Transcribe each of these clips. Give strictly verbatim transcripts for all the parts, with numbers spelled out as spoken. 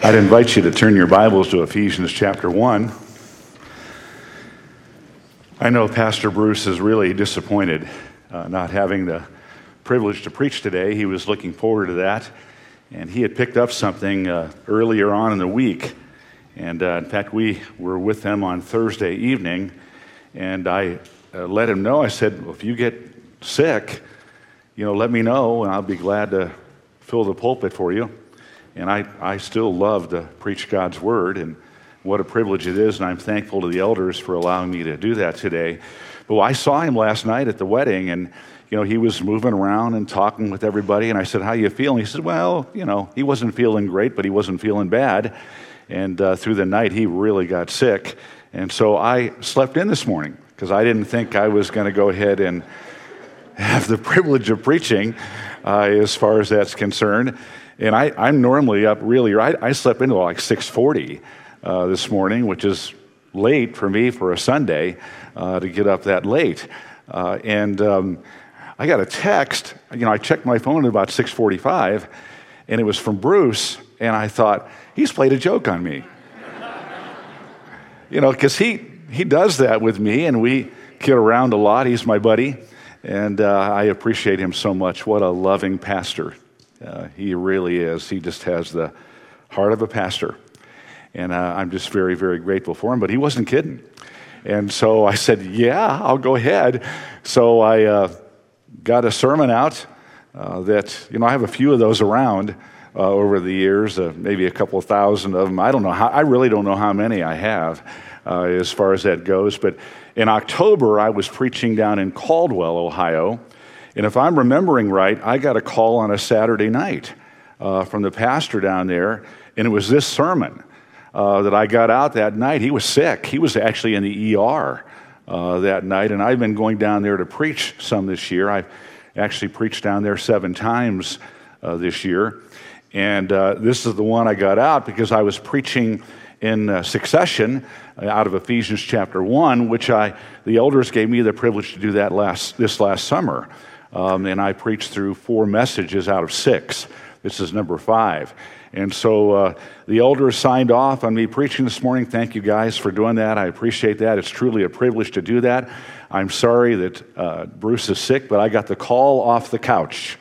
I'd invite you to turn your Bibles to Ephesians chapter one. I know Pastor Bruce is really disappointed uh, not having the privilege to preach today. He was looking forward to that, and he had picked up something uh, earlier on in the week. And uh, in fact, we were with them on Thursday evening, and I uh, let him know. I said, well, if you get sick, you know, let me know, and I'll be glad to fill the pulpit for you. And I, I still love to preach God's Word, and what a privilege it is, and I'm thankful to the elders for allowing me to do that today. But I saw him last night at the wedding, and you know, he was moving around and talking with everybody, and I said, how you feeling? He said, well, you know, he wasn't feeling great, but he wasn't feeling bad. And uh, through the night, he really got sick. And so I slept in this morning, because I didn't think I was going to go ahead and have the privilege of preaching uh, as far as that's concerned. And I, I'm normally up really, I, I slept into like six forty uh, this morning, which is late for me for a Sunday uh, to get up that late. Uh, and um, I got a text, you know, I checked my phone at about six forty-five, and it was from Bruce, and I thought, he's played a joke on me. You know, because he, he does that with me, and we kid around a lot. He's my buddy, and uh, I appreciate him so much. What a loving pastor. Uh, he really is. He just has the heart of a pastor. And uh, I'm just very, very grateful for him. But he wasn't kidding. And so I said, yeah, I'll go ahead. So I uh, got a sermon out uh, that, you know, I have a few of those around uh, over the years, uh, maybe a couple of thousand of them. I don't know how, I really don't know how many I have uh, as far as that goes. But in October, I was preaching down in Caldwell, Ohio. And if I'm remembering right, I got a call on a Saturday night uh, from the pastor down there, and it was this sermon uh, that I got out that night. He was sick. He was actually in the E R uh, that night, and I've been going down there to preach some this year. I've actually preached down there seven times uh, this year, and uh, this is the one I got out because I was preaching in uh, succession uh, out of Ephesians chapter one, which I the elders gave me the privilege to do that last this last summer. Um, and I preached through four messages out of six. This is number five. And so uh, the elders signed off on me preaching this morning. Thank you guys for doing that. I appreciate that. It's truly a privilege to do that. I'm sorry that uh, Bruce is sick, but I got the call off the couch.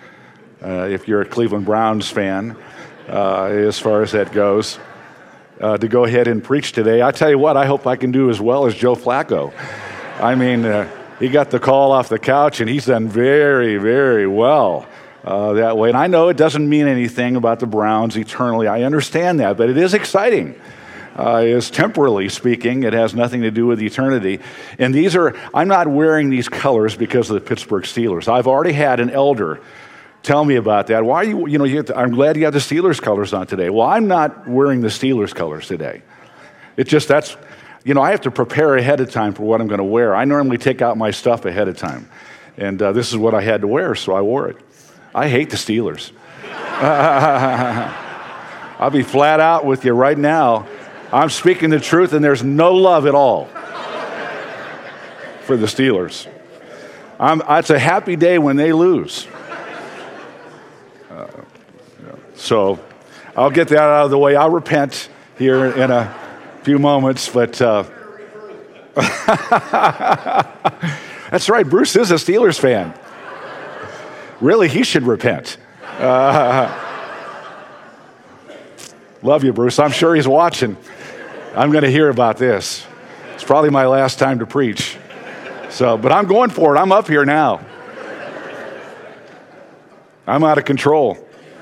Uh, if you're a Cleveland Browns fan, uh, as far as that goes, uh, to go ahead and preach today. I tell you what, I hope I can do as well as Joe Flacco. I mean... Uh, He got the call off the couch, and he's done very, very well uh, that way. And I know it doesn't mean anything about the Browns eternally. I understand that, but it is exciting. Uh, is temporally speaking, it has nothing to do with eternity. And these are, I'm not wearing these colors because of the Pittsburgh Steelers. I've already had an elder tell me about that. Why are you, you know, you to, I'm glad you have the Steelers colors on today. Well, I'm not wearing the Steelers colors today. It's just, that's... You know, I have to prepare ahead of time for what I'm going to wear. I normally take out my stuff ahead of time. And uh, this is what I had to wear, so I wore it. I hate the Steelers. I'll be flat out with you right now. I'm speaking the truth, and there's no love at all for the Steelers. I'm, it's a happy day when they lose. Uh, yeah. So I'll get that out of the way. I'll repent here in a few moments, but uh, that's right, Bruce is a Steelers fan. Really, he should repent. Uh, love you, Bruce. I'm sure he's watching. I'm going to hear about this. It's probably my last time to preach. So, but I'm going for it. I'm up here now. I'm out of control.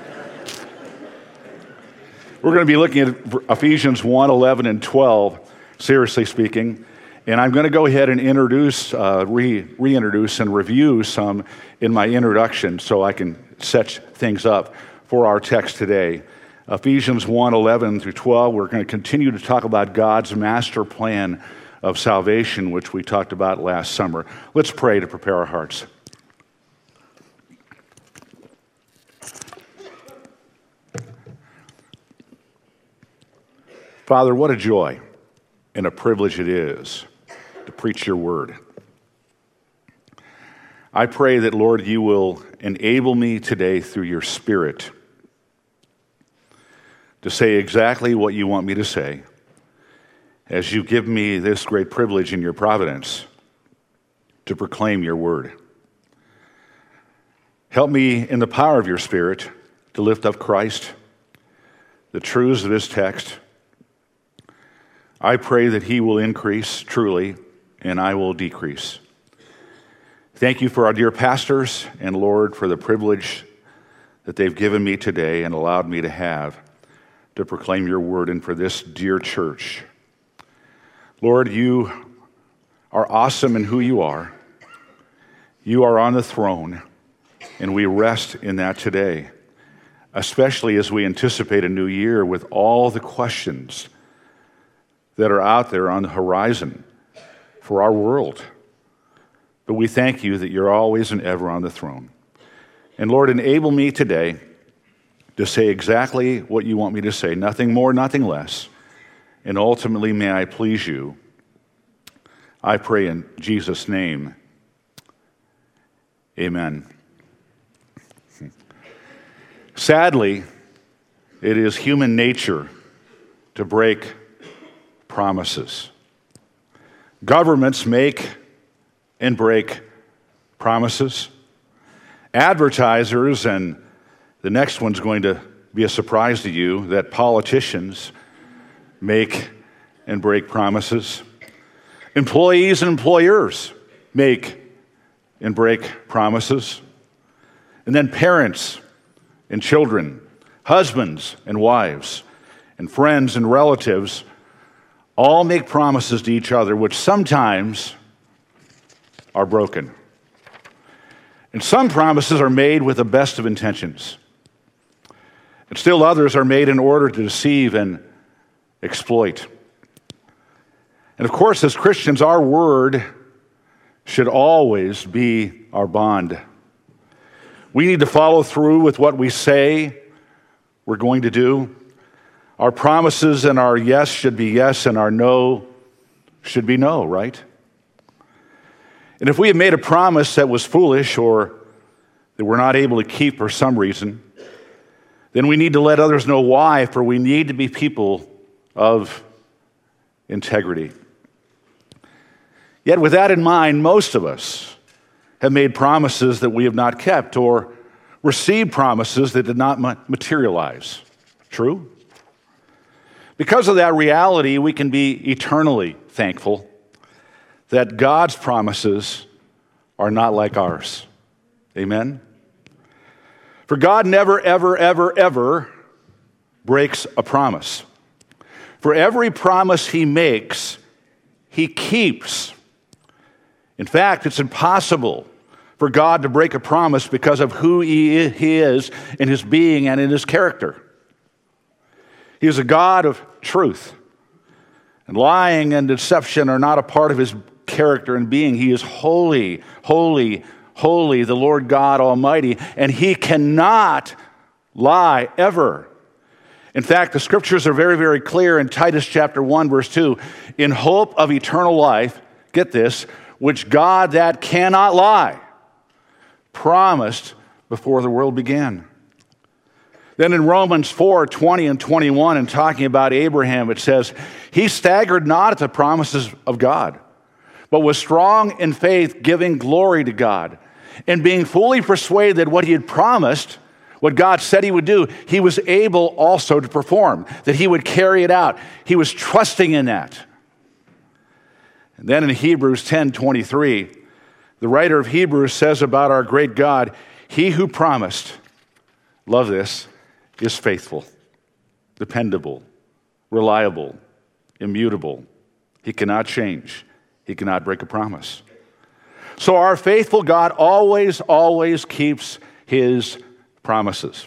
We're going to be looking at Ephesians one, eleven, and twelve, seriously speaking. And I'm going to go ahead and introduce, uh, re, reintroduce and review some in my introduction so I can set things up for our text today. Ephesians one, eleven through twelve, we're going to continue to talk about God's master plan of salvation, which we talked about last summer. Let's pray to prepare our hearts. Father, what a joy and a privilege it is to preach your word. I pray that, Lord, you will enable me today through your Spirit to say exactly what you want me to say as you give me this great privilege in your providence to proclaim your word. Help me in the power of your Spirit to lift up Christ, the truths of this text. I pray that he will increase truly, and I will decrease. Thank you for our dear pastors, and Lord, for the privilege that they've given me today and allowed me to have to proclaim your word, and for this dear church. Lord, you are awesome in who you are. You are on the throne, and we rest in that today, especially as we anticipate a new year with all the questions that are out there on the horizon for our world. But we thank you that you're always and ever on the throne. And Lord, enable me today to say exactly what you want me to say, nothing more, nothing less. And ultimately, may I please you. I pray in Jesus' name. Amen. Sadly, it is human nature to break promises. Governments make and break promises. Advertisers, and the next one's going to be a surprise to you, that politicians make and break promises. Employees and employers make and break promises. And then parents and children, husbands and wives, and friends and relatives all make promises to each other, which sometimes are broken. And some promises are made with the best of intentions. And still others are made in order to deceive and exploit. And of course, as Christians, our word should always be our bond. We need to follow through with what we say we're going to do. Our promises and our yes should be yes, and our no should be no, right? And if we have made a promise that was foolish or that we're not able to keep for some reason, then we need to let others know why, for we need to be people of integrity. Yet with that in mind, most of us have made promises that we have not kept, or received promises that did not materialize. True? Because of that reality, we can be eternally thankful that God's promises are not like ours. Amen? For God never, ever, ever, ever breaks a promise. For every promise he makes, he keeps. In fact, it's impossible for God to break a promise because of who he is in his being and in his character. He is a God of truth. And lying and deception are not a part of his character and being. He is holy, holy, holy, the Lord God Almighty, and he cannot lie ever. In fact, the scriptures are very, very clear in Titus chapter one, verse two, in hope of eternal life, get this, which God that cannot lie promised before the world began. Then in Romans four, twenty and twenty-one, and talking about Abraham, it says, he staggered not at the promises of God, but was strong in faith, giving glory to God, and being fully persuaded that what he had promised, what God said he would do, he was able also to perform, that he would carry it out. He was trusting in that. And then in Hebrews ten twenty-three, the writer of Hebrews says about our great God, he who promised, love this, is faithful, dependable, reliable, immutable. He cannot change. He cannot break a promise. So our faithful God always, always keeps his promises.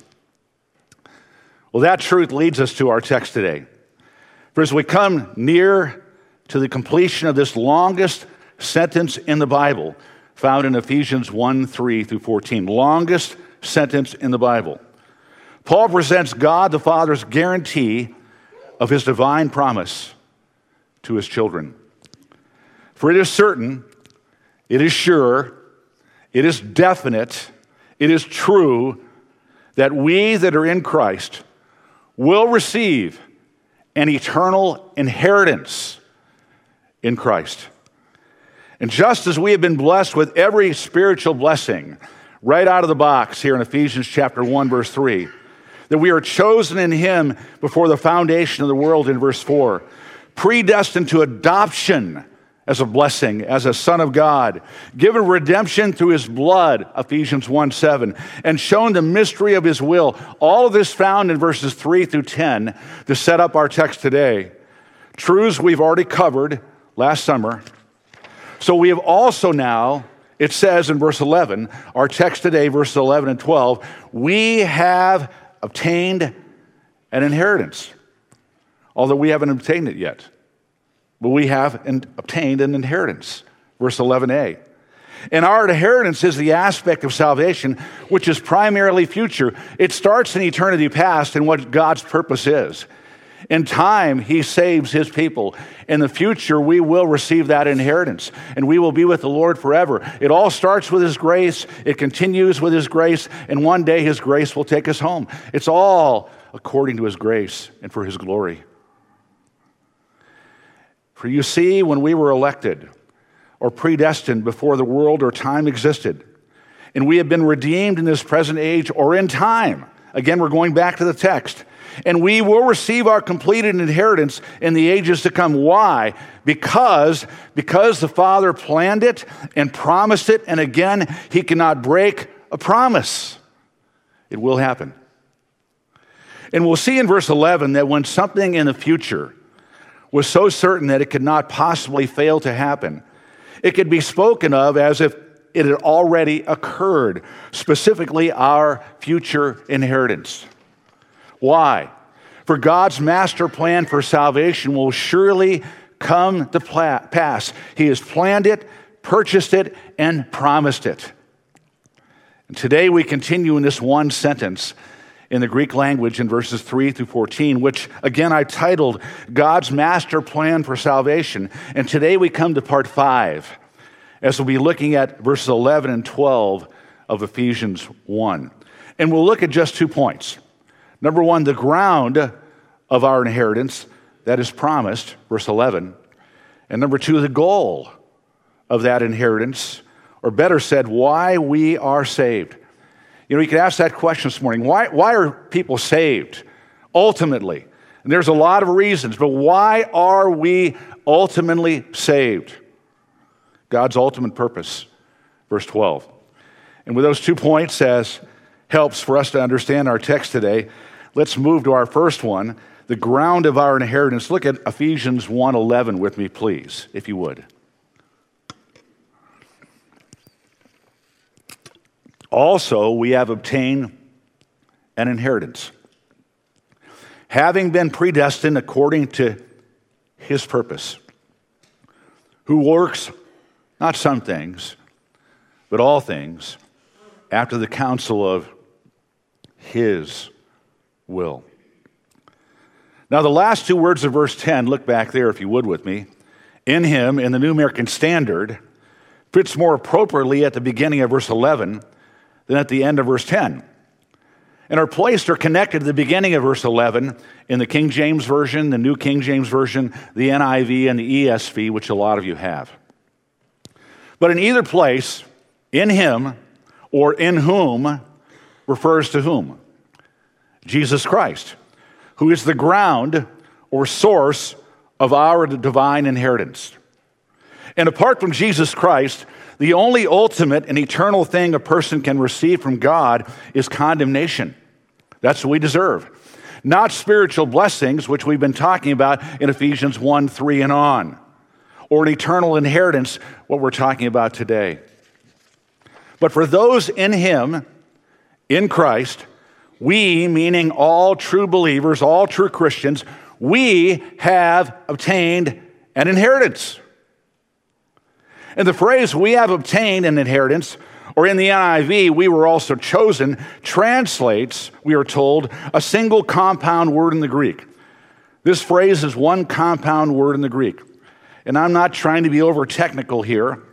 Well, that truth leads us to our text today. For as we come near to the completion of this longest sentence in the Bible, found in Ephesians one, three through fourteen, longest sentence in the Bible, Paul presents God the Father's guarantee of his divine promise to his children. For it is certain, it is sure, it is definite, it is true that we that are in Christ will receive an eternal inheritance in Christ. And just as we have been blessed with every spiritual blessing, right out of the box here in Ephesians chapter one, verse three, that we are chosen in him before the foundation of the world in verse four, predestined to adoption as a blessing, as a son of God, given redemption through his blood, Ephesians one seven, and shown the mystery of his will. All of this found in verses three through ten to set up our text today. Truths we've already covered last summer. So we have also now, it says in verse eleven, our text today, verses eleven and twelve, we have obtained an inheritance, although we haven't obtained it yet. But we have in, obtained an inheritance, verse eleven a. And our inheritance is the aspect of salvation, which is primarily future. It starts in eternity past and what God's purpose is. In time, he saves his people. In the future, we will receive that inheritance, and we will be with the Lord forever. It all starts with his grace. It continues with his grace, and one day his grace will take us home. It's all according to his grace and for his glory. For you see, when we were elected or predestined before the world or time existed, and we have been redeemed in this present age or in time, again, we're going back to the text, and we will receive our completed inheritance in the ages to come. Why? Because, because the Father planned it and promised it, and again, he cannot break a promise. It will happen. And we'll see in verse eleven that when something in the future was so certain that it could not possibly fail to happen, it could be spoken of as if it had already occurred, specifically our future inheritance. Why? For God's master plan for salvation will surely come to pass. He has planned it, purchased it, and promised it. And today we continue in this one sentence in the Greek language in verses three through fourteen, which again I titled God's Master Plan for Salvation. And today we come to part five, as we'll be looking at verses eleven and twelve of Ephesians one. And we'll look at just two points. Number one, the ground of our inheritance that is promised, verse eleven. And number two, the goal of that inheritance, or better said, why we are saved. You know, you could ask that question this morning. Why, why are people saved ultimately? And there's a lot of reasons, but why are we ultimately saved? God's ultimate purpose, verse twelve. And with those two points as helps for us to understand our text today, let's move to our first one, the ground of our inheritance. Look at Ephesians one eleven with me, please, if you would. Also, we have obtained an inheritance, having been predestined according to his purpose, who works not some things, but all things after the counsel of his will. Now, the last two words of verse ten, look back there if you would with me, in him, in the New American Standard, fits more appropriately at the beginning of verse eleven than at the end of verse ten. And are placed or connected to the beginning of verse eleven in the King James Version, the New King James Version, the N I V, and the E S V, which a lot of you have. But in either place, in him or in whom refers to whom? Jesus Christ, who is the ground or source of our divine inheritance. And apart from Jesus Christ, the only ultimate and eternal thing a person can receive from God is condemnation. That's what we deserve. Not spiritual blessings, which we've been talking about in Ephesians one, three, and on, or an eternal inheritance, what we're talking about today. But for those in him, in Christ, we, meaning all true believers, all true Christians, we have obtained an inheritance. And the phrase, we have obtained an inheritance, or in the N I V, we were also chosen, translates, we are told, a single compound word in the Greek. This phrase is one compound word in the Greek. And I'm not trying to be over technical here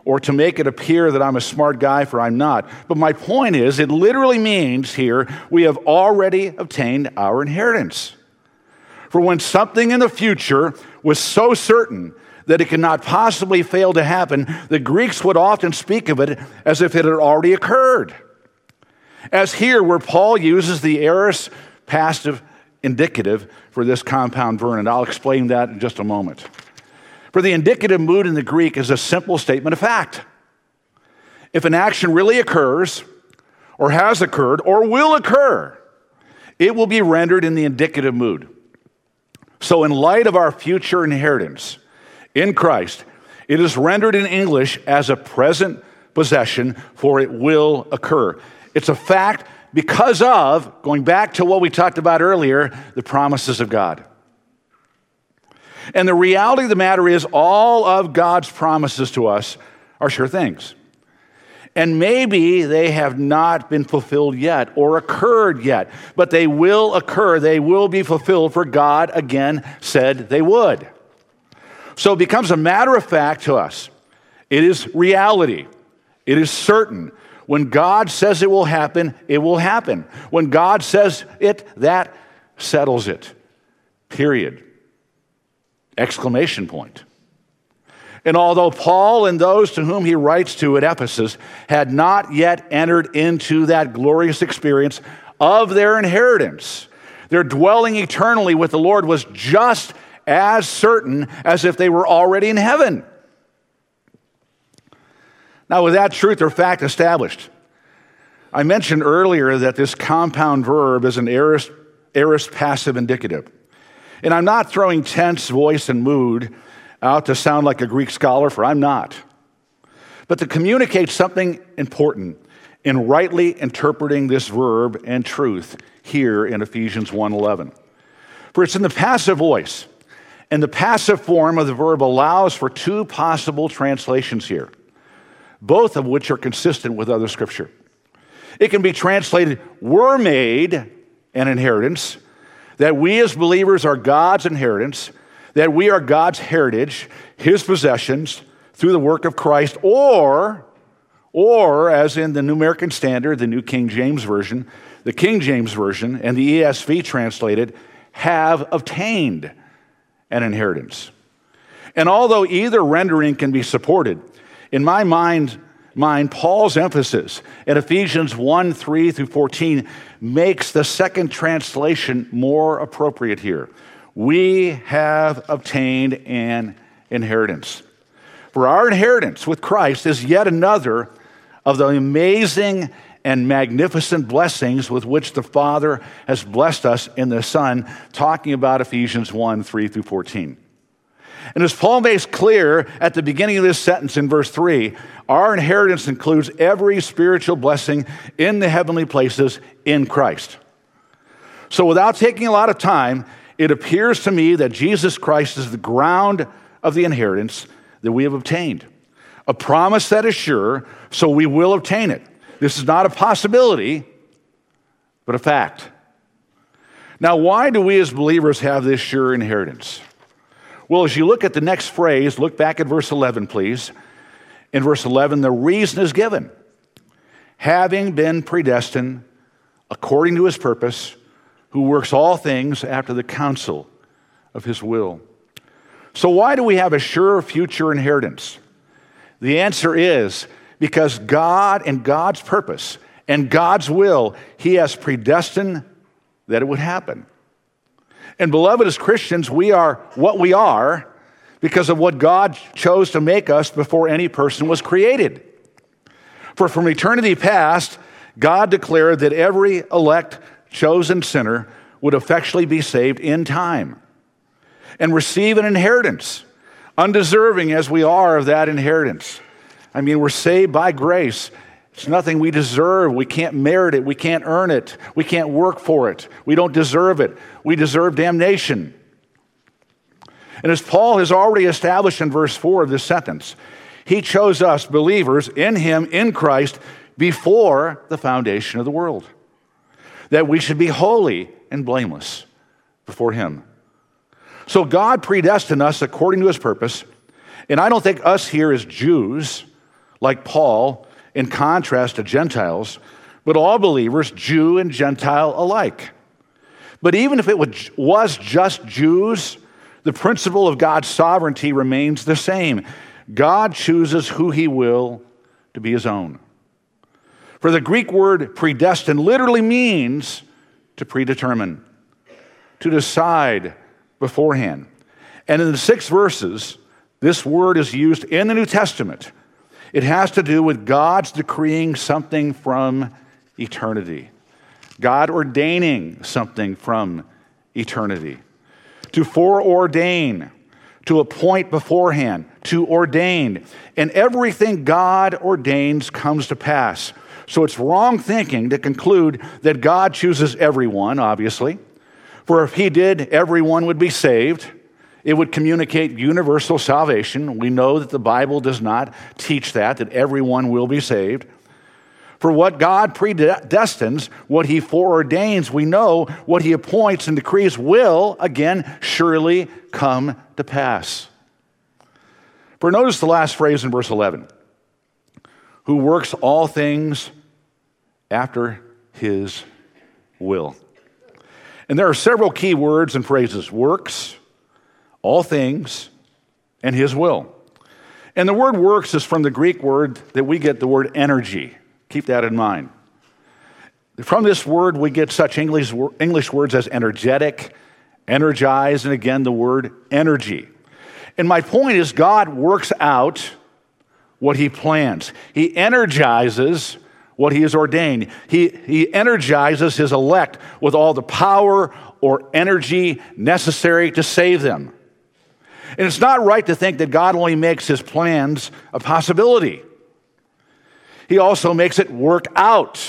or to make it appear that I'm a smart guy, for I'm not. But my point is, it literally means here, we have already obtained our inheritance. For when something in the future was so certain that it could not possibly fail to happen, the Greeks would often speak of it as if it had already occurred. As here, where Paul uses the aorist passive indicative for this compound verb, and I'll explain that in just a moment. For the indicative mood in the Greek is a simple statement of fact. If an action really occurs, or has occurred, or will occur, it will be rendered in the indicative mood. So in light of our future inheritance in Christ, it is rendered in English as a present possession, for it will occur. It's a fact because of, going back to what we talked about earlier, the promises of God. And the reality of the matter is, all of God's promises to us are sure things. And maybe they have not been fulfilled yet or occurred yet, but they will occur. They will be fulfilled, for God again said they would. So it becomes a matter of fact to us. It is reality. It is certain. When God says it will happen, it will happen. When God says it, that settles it. Period. Exclamation point. And although Paul and those to whom he writes to at Ephesus had not yet entered into that glorious experience of their inheritance, their dwelling eternally with the Lord was just as certain as if they were already in heaven. Now, with that truth or fact established, I mentioned earlier that this compound verb is an aorist, aorist passive indicative. And I'm not throwing tense, voice, and mood out to sound like a Greek scholar, for I'm not. But to communicate something important in rightly interpreting this verb and truth here in Ephesians one eleven. For it's in the passive voice, and the passive form of the verb allows for two possible translations here, both of which are consistent with other scripture. It can be translated, were made an inheritance, that we as believers are God's inheritance, that we are God's heritage, his possessions, through the work of Christ, or, or as in the New American Standard, the New King James Version, the King James Version, and the E S V translated, have obtained an inheritance. And although either rendering can be supported, in my mind, mind, Paul's emphasis in Ephesians one, three through fourteen makes the second translation more appropriate here. We have obtained an inheritance. For our inheritance with Christ is yet another of the amazing and magnificent blessings with which the Father has blessed us in the Son, talking about Ephesians one, three through fourteen. And as Paul makes clear at the beginning of this sentence in verse three, our inheritance includes every spiritual blessing in the heavenly places in Christ. So without taking a lot of time, it appears to me that Jesus Christ is the ground of the inheritance that we have obtained. A promise that is sure, so we will obtain it. This is not a possibility, but a fact. Now, why do we as believers have this sure inheritance? Well, as you look at the next phrase, look back at verse eleven, please. In verse eleven, the reason is given. Having been predestined according to his purpose, who works all things after the counsel of his will. So why do we have a sure future inheritance? The answer is because God and God's purpose and God's will, he has predestined that it would happen. And beloved, as Christians, we are what we are because of what God chose to make us before any person was created. For from eternity past, God declared that every elect, chosen sinner would effectually be saved in time and receive an inheritance, undeserving as we are of that inheritance. I mean, we're saved by grace. It's nothing we deserve. We can't merit it. We can't earn it. We can't work for it. We don't deserve it. We deserve damnation. And as Paul has already established in verse four of this sentence, he chose us, believers, in him, in Christ, before the foundation of the world, that we should be holy and blameless before him. So God predestined us according to his purpose, and I don't think us here as Jews like Paul, in contrast to Gentiles, but all believers, Jew and Gentile alike. But even if it was just Jews, the principle of God's sovereignty remains the same. God chooses who he will to be his own. For the Greek word predestined literally means to predetermine, to decide beforehand. And in the six verses, this word is used in the New Testament. It has to do with God's decreeing something from eternity. God ordaining something from eternity. To foreordain, to appoint beforehand, to ordain. And everything God ordains comes to pass. So it's wrong thinking to conclude that God chooses everyone, obviously. For if he did, everyone would be saved. It would communicate universal salvation. We know that the Bible does not teach that, that everyone will be saved. For what God predestines, what he foreordains, we know what he appoints and decrees will, again, surely come to pass. For notice the last phrase in verse eleven. Who works all things after his will. And there are several key words and phrases. Works, all things, and his will. And the word works is from the Greek word that we get the word energy. Keep that in mind. From this word, we get such English, English words as energetic, energize, and again, the word energy. And my point is, God works out what he plans. He energizes what he has ordained. He, he energizes his elect with all the power or energy necessary to save them. And it's not right to think that God only makes his plans a possibility. He also makes it work out.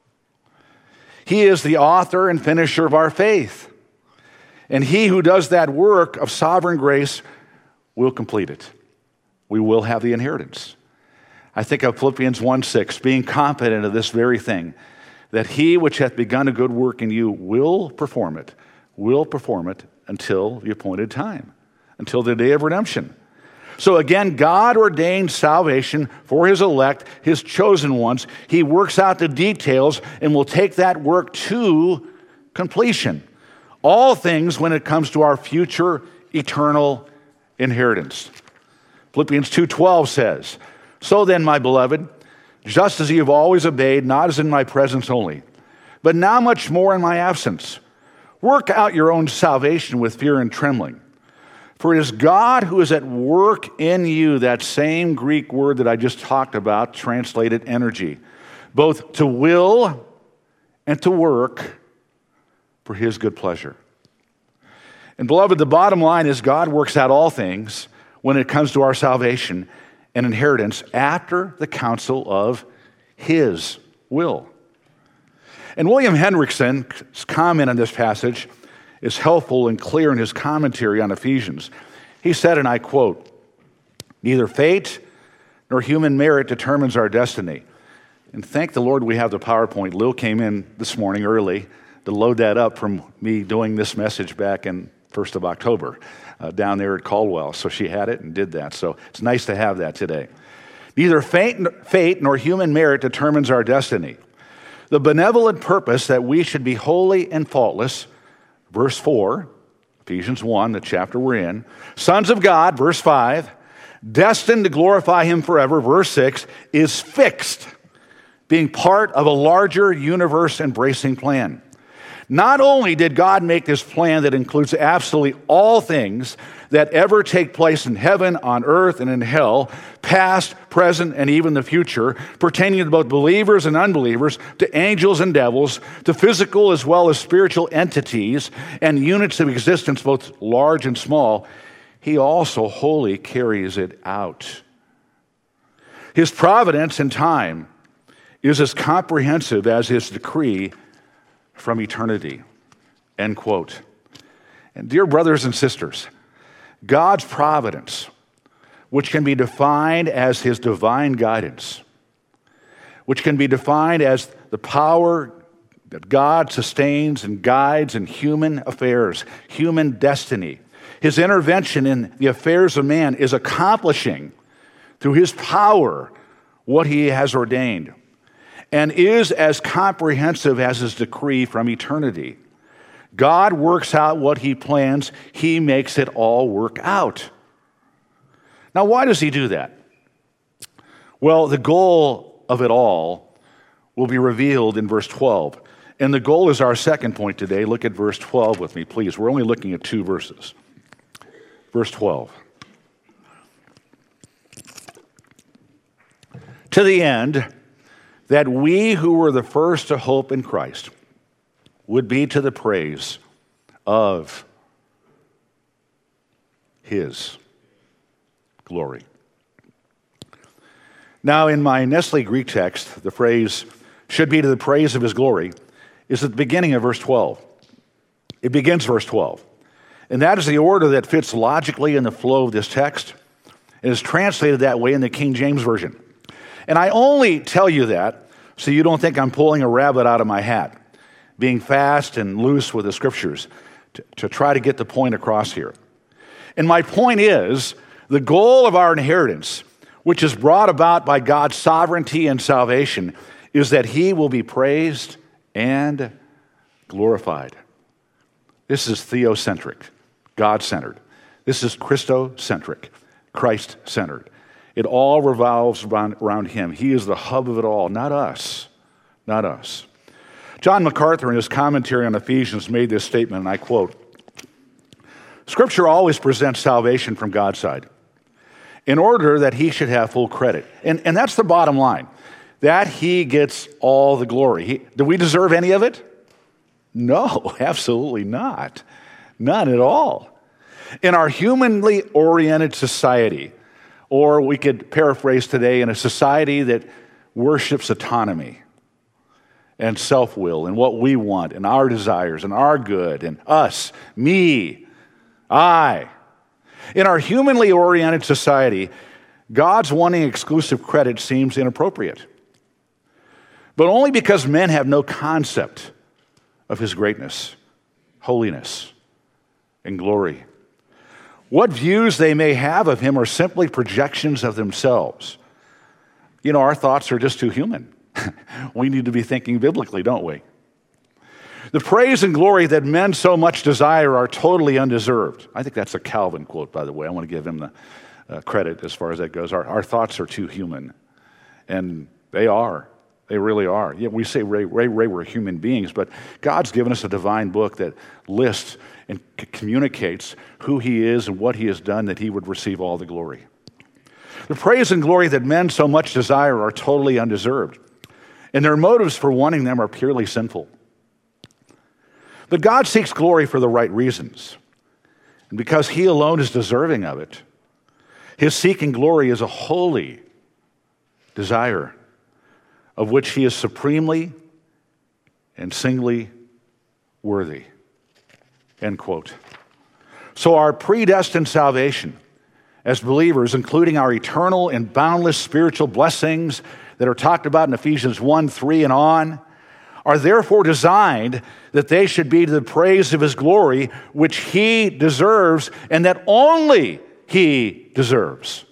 He is the author and finisher of our faith. And he who does that work of sovereign grace will complete it. We will have the inheritance. I think of Philippians one six, being confident of this very thing, that he which hath begun a good work in you will perform it, will perform it until the appointed time, until the day of redemption. So again, God ordained salvation for his elect, his chosen ones. He works out the details and will take that work to completion. All things when it comes to our future eternal inheritance. Philippians two twelve says, so then, my beloved, just as you have always obeyed, not as in my presence only, but now much more in my absence, work out your own salvation with fear and trembling. For it is God who is at work in you, that same Greek word that I just talked about, translated energy, both to will and to work for his good pleasure. And beloved, the bottom line is God works out all things when it comes to our salvation and inheritance after the counsel of his will. And William Hendrickson's comment on this passage is helpful and clear in his commentary on Ephesians. He said, and I quote, neither fate nor human merit determines our destiny. And thank the Lord we have the PowerPoint. Lil came in this morning early to load that up from me doing this message back in first of October uh, down there at Caldwell. So she had it and did that. So it's nice to have that today. Neither fate, fate nor human merit determines our destiny. The benevolent purpose that we should be holy and faultless, verse four, Ephesians one, the chapter we're in, sons of God, verse five, destined to glorify him forever, verse six, is fixed, being part of a larger universe-embracing plan. Not only did God make this plan that includes absolutely all things that ever take place in heaven, on earth, and in hell, past, present, and even the future, pertaining to both believers and unbelievers, to angels and devils, to physical as well as spiritual entities, and units of existence, both large and small, he also wholly carries it out. His providence in time is as comprehensive as his decree from eternity, end quote. And dear brothers and sisters, God's providence, which can be defined as his divine guidance, which can be defined as the power that God sustains and guides in human affairs, human destiny. His intervention in the affairs of man is accomplishing through his power what he has ordained, and is as comprehensive as his decree from eternity. God works out what he plans. He makes it all work out. Now, why does he do that? Well, the goal of it all will be revealed in verse twelve. And the goal is our second point today. Look at verse twelve with me, please. We're only looking at two verses. Verse twelve. To the end that we who were the first to hope in Christ would be to the praise of his glory. Now, in my Nestle Greek text, the phrase should be to the praise of his glory is at the beginning of verse twelve. It begins verse twelve. And that is the order that fits logically in the flow of this text. It is translated that way in the King James Version. And I only tell you that so you don't think I'm pulling a rabbit out of my hat, being fast and loose with the scriptures to, to try to get the point across here. And my point is, the goal of our inheritance, which is brought about by God's sovereignty and salvation, is that he will be praised and glorified. This is theocentric, God-centered. This is Christocentric, Christ-centered. It all revolves around, around him. He is the hub of it all, not us, not us. John MacArthur, in his commentary on Ephesians, made this statement, and I quote, Scripture always presents salvation from God's side in order that he should have full credit. And, and that's the bottom line, that he gets all the glory. He, do we deserve any of it? No, absolutely not. None at all. In our humanly oriented society, or we could paraphrase today, in a society that worships autonomy and self-will and what we want and our desires and our good and us, me, I. In our humanly oriented society, God's wanting exclusive credit seems inappropriate, but only because men have no concept of his greatness, holiness, and glory. What views they may have of him are simply projections of themselves. You know, our thoughts are just too human. We need to be thinking biblically, don't we? The praise and glory that men so much desire are totally undeserved. I think that's a Calvin quote, by the way. I want to give him the uh, credit as far as that goes. Our, our thoughts are too human, and they are. They really are. Yeah, we say, Ray, Ray, Ray, we're human beings, but God's given us a divine book that lists and c- communicates who he is and what he has done, that he would receive all the glory. The praise and glory that men so much desire are totally undeserved, and their motives for wanting them are purely sinful. But God seeks glory for the right reasons, and because he alone is deserving of it, his seeking glory is a holy desire of which he is supremely and singly worthy. End quote. So our predestined salvation as believers, including our eternal and boundless spiritual blessings that are talked about in Ephesians one, three, and on, are therefore designed that they should be to the praise of his glory, which he deserves and that only he deserves.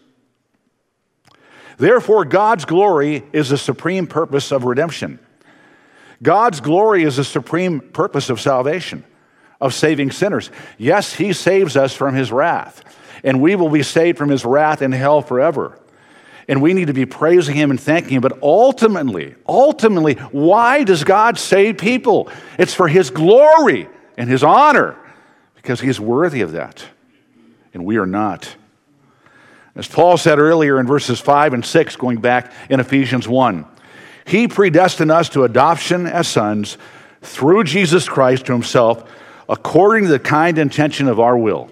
Therefore, God's glory is the supreme purpose of redemption. God's glory is the supreme purpose of salvation, of saving sinners. Yes, he saves us from his wrath, and we will be saved from his wrath in hell forever. And we need to be praising him and thanking him. But ultimately, ultimately, why does God save people? It's for his glory and his honor, because he's worthy of that, and we are not. As Paul said earlier in verses five and six, going back in Ephesians one, he predestined us to adoption as sons through Jesus Christ to himself, according to the kind intention of our will.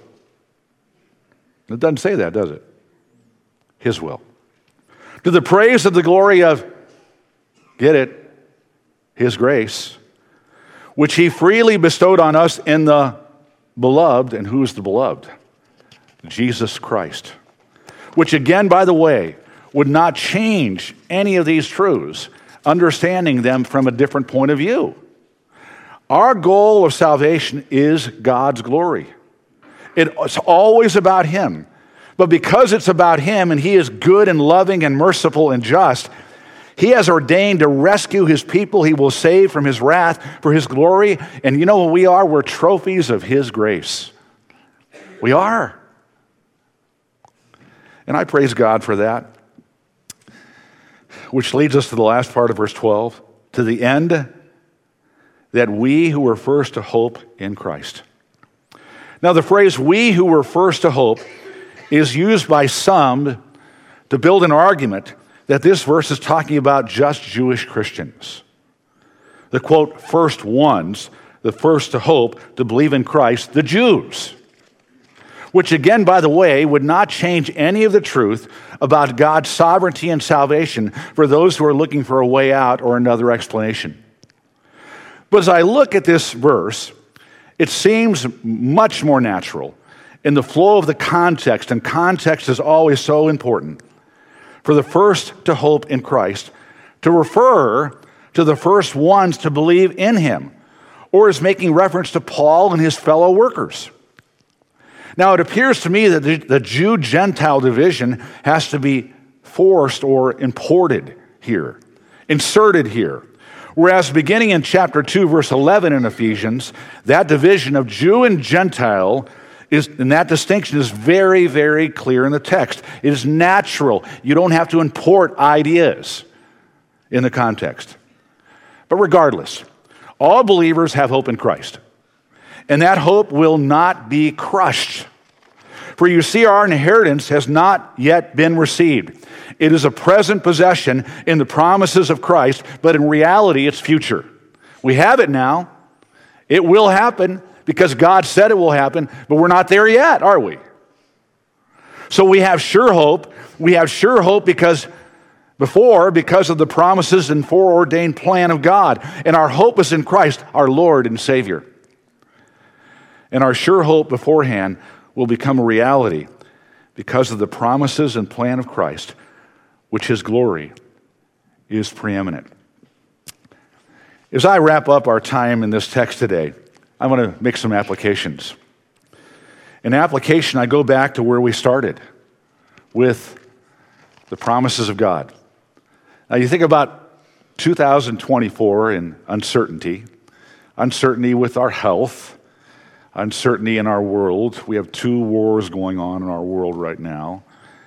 It doesn't say that, does it? His will. To the praise of the glory of, get it, his grace, which he freely bestowed on us in the beloved. And who is the beloved? Jesus Christ. Which again, by the way, would not change any of these truths, understanding them from a different point of view. Our goal of salvation is God's glory. It's always about him, But because it's about him and he is good and loving and merciful and just, he has ordained to rescue his people he will save from his wrath for his glory. And you know what we are? We're trophies of his grace. We are. And I praise God for that. Which leads us to the last part of verse twelve. To the end that we who were first to hope in Christ. Now the phrase we who were first to hope is used by some to build an argument that this verse is talking about just Jewish Christians. The quote, first ones, the first to hope, to believe in Christ, the Jews. Which again, by the way, would not change any of the truth about God's sovereignty and salvation for those who are looking for a way out or another explanation. But as I look at this verse, it seems much more natural in the flow of the context, and context is always so important, for the first to hope in Christ to refer to the first ones to believe in him, or is making reference to Paul and his fellow workers. Now, it appears to me that the, the Jew-Gentile division has to be forced or imported here, inserted here. Whereas beginning in chapter two, verse eleven in Ephesians, that division of Jew and Gentile is, and that distinction is very, very clear in the text. It is natural. You don't have to import ideas in the context. But regardless, all believers have hope in Christ. And that hope will not be crushed. For you see, our inheritance has not yet been received. It is a present possession in the promises of Christ, but in reality, it's future. We have it now. It will happen because God said it will happen, but we're not there yet, are we? So we have sure hope. We have sure hope because before, because of the promises and foreordained plan of God. And our hope is in Christ, our Lord and Savior. And our sure hope beforehand will become a reality because of the promises and plan of Christ, which his glory is preeminent. As I wrap up our time in this text today, I want to make some applications. In application, I go back to where we started with the promises of God. Now you think about two thousand twenty-four and uncertainty, uncertainty with our health, uncertainty in our world. We have two wars going on in our world right now.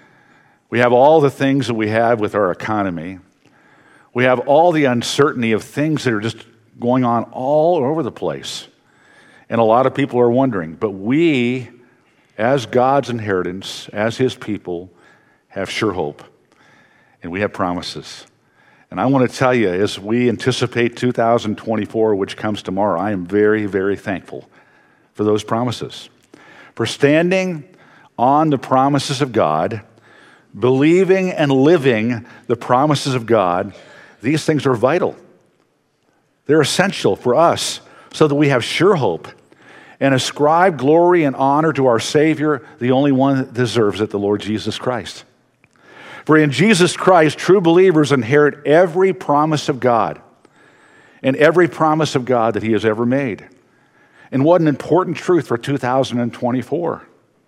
We have all the things that we have with our economy. We have all the uncertainty of things that are just going on all over the place. And a lot of people are wondering, but we, as God's inheritance, as his people, have sure hope. And we have promises. And I want to tell you, as we anticipate two thousand twenty-four, which comes tomorrow, I am very, very thankful for those promises. For standing on the promises of God, believing and living the promises of God, these things are vital. They're essential for us so that we have sure hope and ascribe glory and honor to our Savior, the only one that deserves it, the Lord Jesus Christ. For in Jesus Christ, true believers inherit every promise of God and every promise of God that he has ever made. And what an important truth for two thousand twenty-four.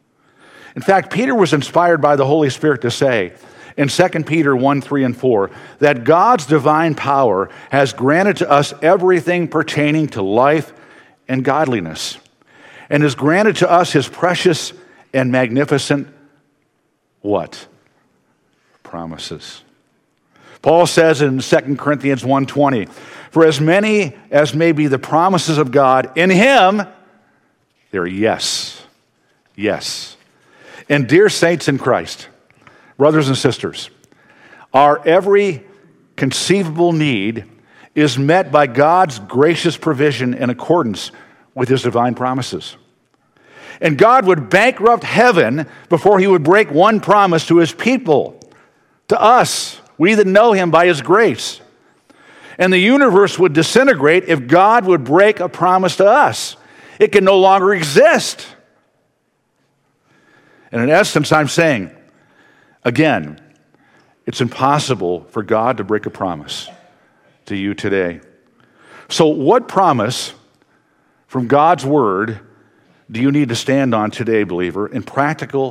In fact, Peter was inspired by the Holy Spirit to say in Second Peter one, three, and four, that God's divine power has granted to us everything pertaining to life and godliness, and has granted to us his precious and magnificent what? Promises. Paul says in Second Corinthians one twenty, for as many as may be the promises of God, in him, they're yes, yes. And dear saints in Christ, brothers and sisters, our every conceivable need is met by God's gracious provision in accordance with his divine promises. And God would bankrupt heaven before he would break one promise to his people, to us, we that know him by his grace. And the universe would disintegrate if God would break a promise to us. It can no longer exist. And in essence, I'm saying, again, it's impossible for God to break a promise to you today. So what promise from God's word do you need to stand on today, believer, in practical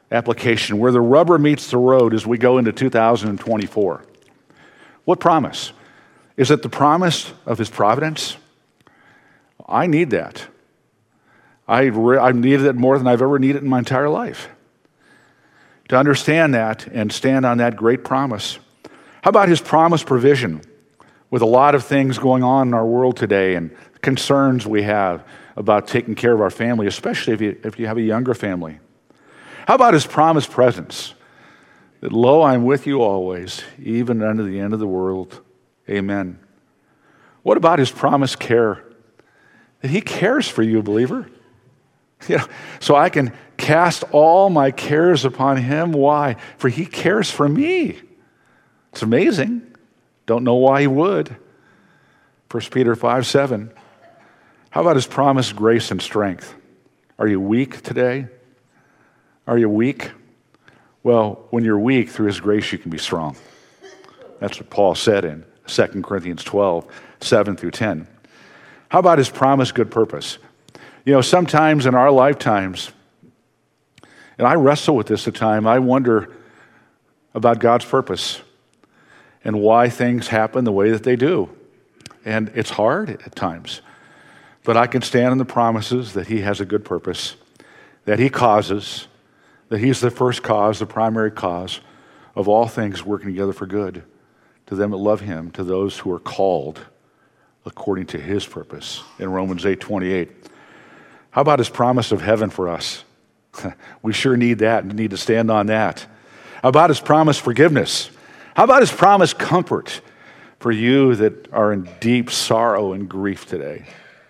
application, where the rubber meets the road as we go into two thousand twenty-four. What promise? Is it the promise of his providence? I need that. I, re- I needed it more than I've ever needed in my entire life. To understand that and stand on that great promise. How about his promised provision? With a lot of things going on in our world today and concerns we have about taking care of our family, especially if you, if you have a younger family. How about his promised presence? That, lo, I'm with you always, even unto the end of the world. Amen. What about his promised care? That he cares for you, believer. You know, so I can cast all my cares upon him. Why? For he cares for me. It's amazing. Don't know why he would. First Peter five seven. How about his promised grace and strength? Are you weak today? Are you weak? Well, when you're weak, through his grace you can be strong. That's what Paul said in Second Corinthians twelve, seven through ten. How about his promised good purpose? You know, sometimes in our lifetimes, and I wrestle with this at times, I wonder about God's purpose and why things happen the way that they do. And it's hard at times. But I can stand on the promises that he has a good purpose, that he causes, that he's the first cause, the primary cause of all things working together for good to them that love him, to those who are called according to his purpose in Romans eight twenty-eight. How about his promise of heaven for us? We sure need that and need to stand on that. How about his promise forgiveness? How about his promise comfort for you that are in deep sorrow and grief today?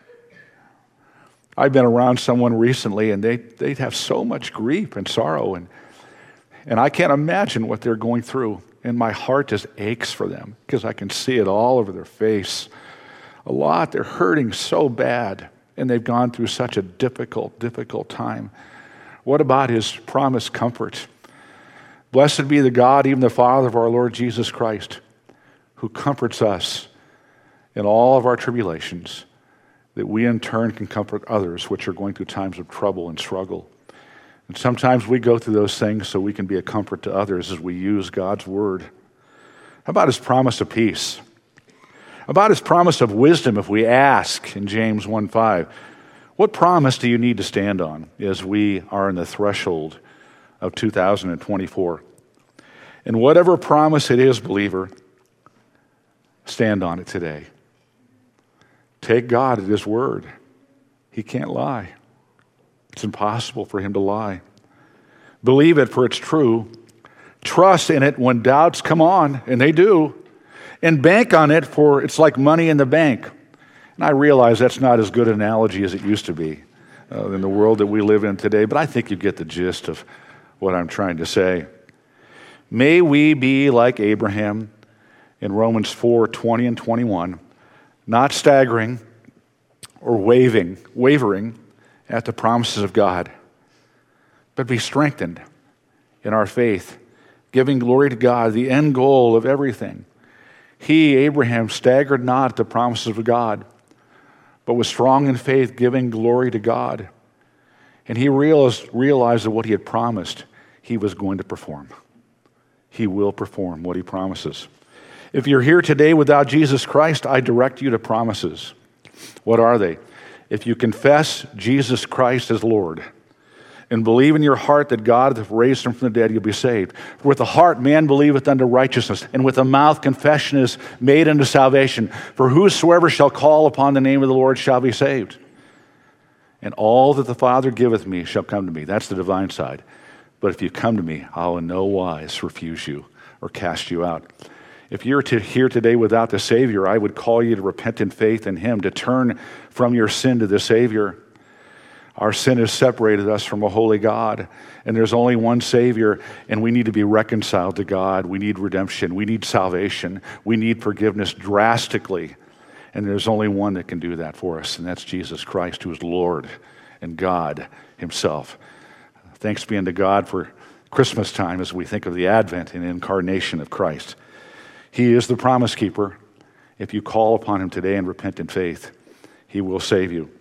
I've been around someone recently and they, they have so much grief and sorrow and, and I can't imagine what they're going through. And my heart just aches for them because I can see it all over their face. A lot, they're hurting so bad and they've gone through such a difficult, difficult time. What about his promised comfort? Blessed be the God, even the Father of our Lord Jesus Christ, who comforts us in all of our tribulations, that we in turn can comfort others which are going through times of trouble and struggle. And sometimes we go through those things so we can be a comfort to others as we use God's word. How about his promise of peace? About his promise of wisdom if we ask in James one five. What promise do you need to stand on as we are in the threshold of two thousand twenty-four? And whatever promise it is, believer, stand on it today. Take God at his word. He can't lie. It's impossible for him to lie. Believe it, for it's true. Trust in it when doubts come on, and they do. And bank on it, for it's like money in the bank. And I realize that's not as good an analogy as it used to be uh, in the world that we live in today, but I think you get the gist of what I'm trying to say. May we be like Abraham in Romans four twenty and twenty-one, not staggering or waving, wavering at the promises of God, but be strengthened in our faith, giving glory to God, the end goal of everything. He, Abraham, staggered not at the promises of God, but was strong in faith, giving glory to God. And he realized, realized that what he had promised, he was going to perform. He will perform what he promises. If you're here today without Jesus Christ, I direct you to promises. What are they? If you confess Jesus Christ as Lord and believe in your heart that God hath raised him from the dead, you'll be saved. For with the heart man believeth unto righteousness, and with the mouth confession is made unto salvation. For whosoever shall call upon the name of the Lord shall be saved. And all that the Father giveth me shall come to me. That's the divine side. But if you come to me, I'll in no wise refuse you or cast you out. If you're to here today without the Savior, I would call you to repentant faith in him, to turn from your sin to the Savior. Our sin has separated us from a holy God, and there's only one Savior, and we need to be reconciled to God. We need redemption. We need salvation. We need forgiveness drastically, and there's only one that can do that for us, and that's Jesus Christ, who is Lord and God himself. Thanks be unto God for Christmas time as we think of the advent and incarnation of Christ. He is the promise keeper. If you call upon him today in repentant faith, he will save you.